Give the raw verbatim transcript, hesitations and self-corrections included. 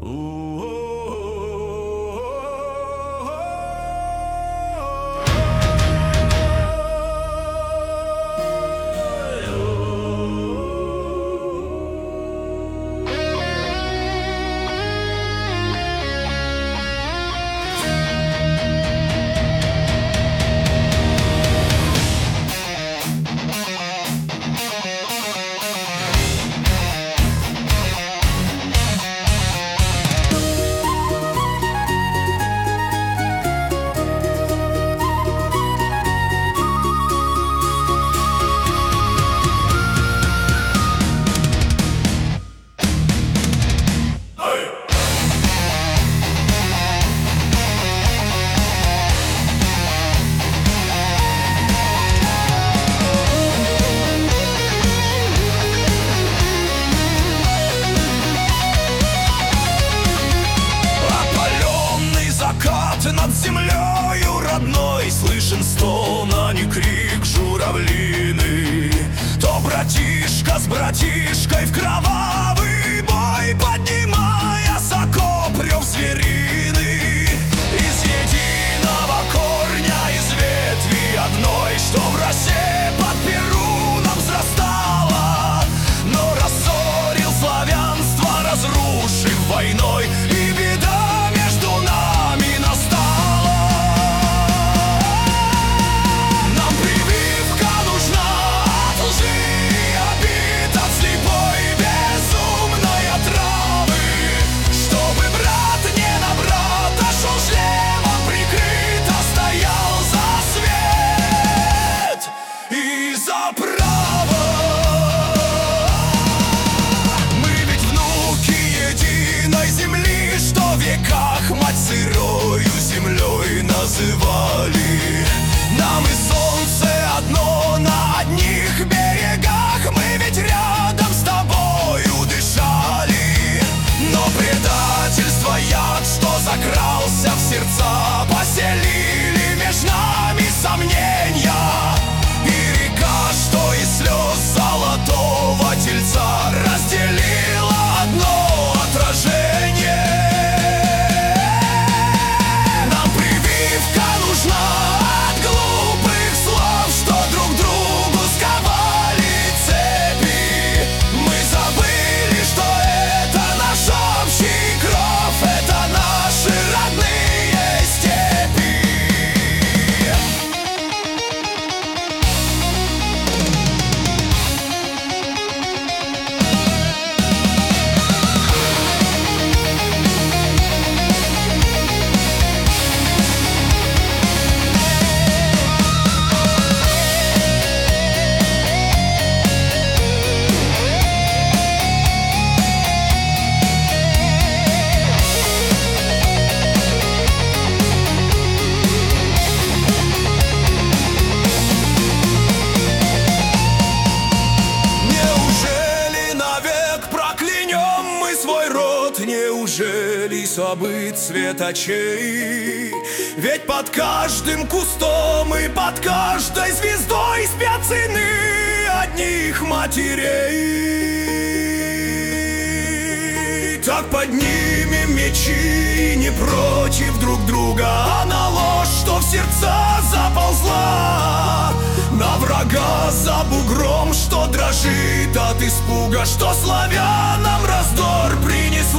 Над землею родной слышен стон, а не крик журавлины. То братишка с братишкой в кровавый бой, поднимая с окоп рев зверины. Из единого корня, из ветви одной, что в росе под Перуном взрастала, но рассорил славянство, разрушив войной, и беда между нами настала. Нам прививка нужна от лжи и обид, от слепой безумной отравы, чтобы брат не на брата шел шлемом прикрыт, а стоял за свет и за право. Мы ведь внуки единой земли, что в веках мать сырою землей называли. Нам и солнце одно на одних берегах, мы ведь рядом с тобою дышали. Но предательство, яд, что закрался в сердца, поселили меж нами сомнения. И река, что из слез золотого тельца, разделила одно отражение. Нам прививка нужна от глупых слов, что друг другу сковали цепи. Мы забыли, что это наш общий кров, это наши родные степи. Неужели навек проклянем мы свой род? Неужели забыт цвет очей? Ведь под каждым кустом и под каждой звездой спят сыны одних матерей. Так поднимем мечи не против друг друга, а на ложь, что в сердца заползла, на врага за бугром, что дрожит от испуга, что славянам раздор принесла.